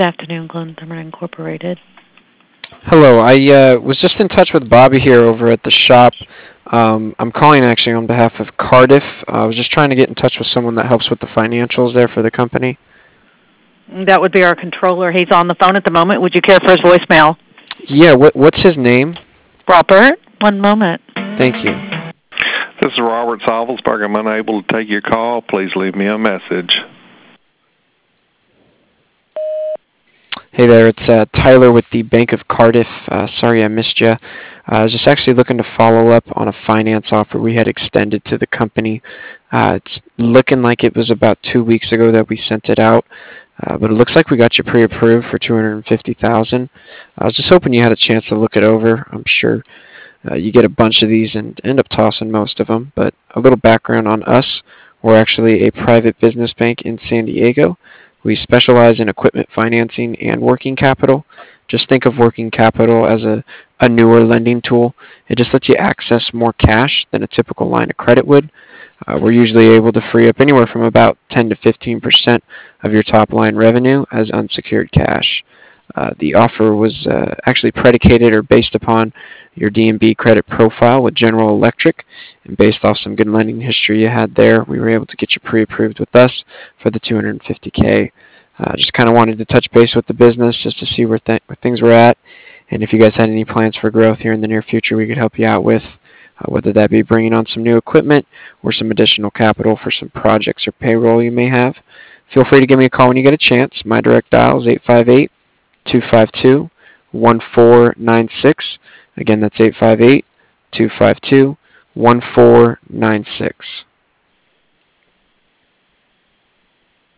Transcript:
afternoon, Glenn Thermon Incorporated. Hello, I was just in touch with Bobby here over at the shop. I'm calling actually on behalf of Cardiff. I was just trying to get in touch with someone that helps with the financials there for the company. That would be our controller. He's on the phone at the moment. Would you care for his voicemail? Yeah, what's his name? Robert, one moment. Thank you. This is Robert Savelsberg. I'm unable to take your call. Please leave me a message. Hey there, it's Tyler with the Bank of Cardiff. Sorry I missed you. I was just actually looking to follow up on a finance offer we had extended to the company. It's looking like it was about 2 weeks ago that we sent it out, but it looks like we got you pre-approved for $250,000. I was just hoping you had a chance to look it over. I'm sure you get a bunch of these and end up tossing most of them, but a little background on us. We're actually a private business bank in San Diego. We specialize in equipment financing and working capital. Just think of working capital as a newer lending tool. It just lets you access more cash than a typical line of credit would. We're usually able to free up anywhere from about 10 to 15% of your top line revenue as unsecured cash. The offer was actually predicated or based upon your D&B credit profile with General Electric, and based off some good lending history you had there, we were able to get you pre-approved with us for the $250K. Just kind of wanted to touch base with the business just to see where things were at, and if you guys had any plans for growth here in the near future we could help you out with, whether that be bringing on some new equipment or some additional capital for some projects or payroll you may have. Feel free to give me a call when you get a chance. My direct dial is 858-252-1496. Again, that's 858-252-1496.